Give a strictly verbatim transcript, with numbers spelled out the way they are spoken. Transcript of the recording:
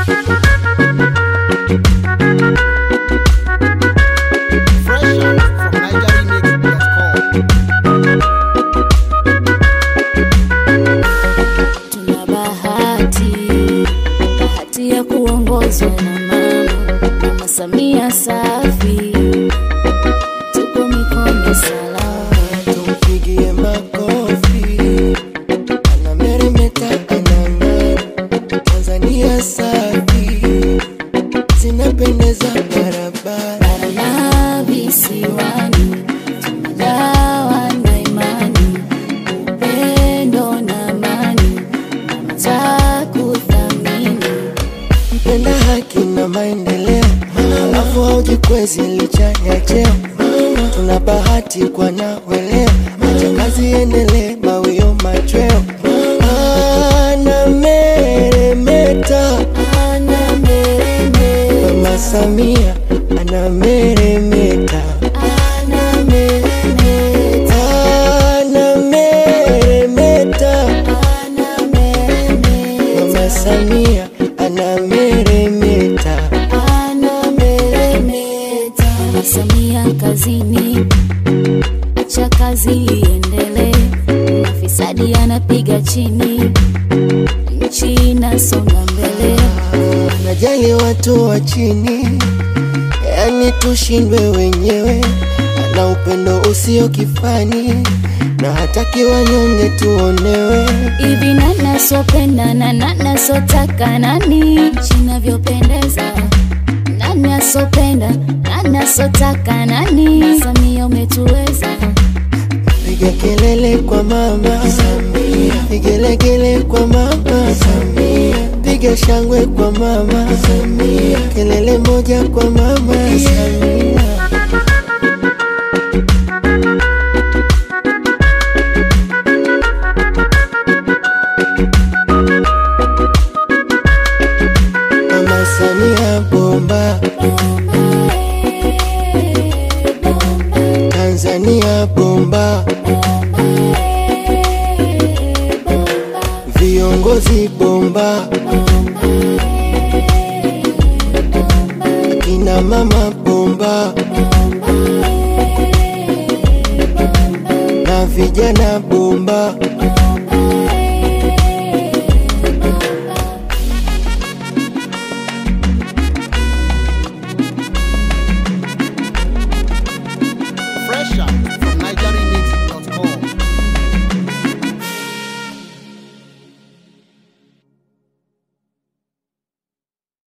kuongozwa na mama, Mama Samia safi, tuko mikono salama, tumpigie makofi, anameremeta anang'ara, Tanzania safi, zinapendeza barabara na visiwani, tumejawa na imani, upendo na amani, mama kuthamini, mpenda haki na maendeleo, alafu haujikwezi licha ya cheo, tuna bahati kwa naweleo, acha kazi endelee mawio machweo, anameremeta Mama Samia anameremeta anameremeta Mama Samia anameremeta anameremeta. Mama Samia kazini, acha kazi iendelee, mafisadi anapiga chini, nchi inasonga mbele, anajali watu wa chini, yani tushindwe wenyewe, ana upendo usio kifani, na hataki wanyonge tuonewe. Hivi nana sopenda na nana sotaka nani, chinavyopendeza nana sopenda nana sotaka nani, Samia umetuweza. Piga kelele kwa Mama Samia, pigelegele kwa Mama Samia, piga shangwe kwa Mama Samia, kelele moja kwa Mama Samia. Mama Samia bomba, Tanzania bomba, viongozi bomba, akina mama bomba, na vijana bomba.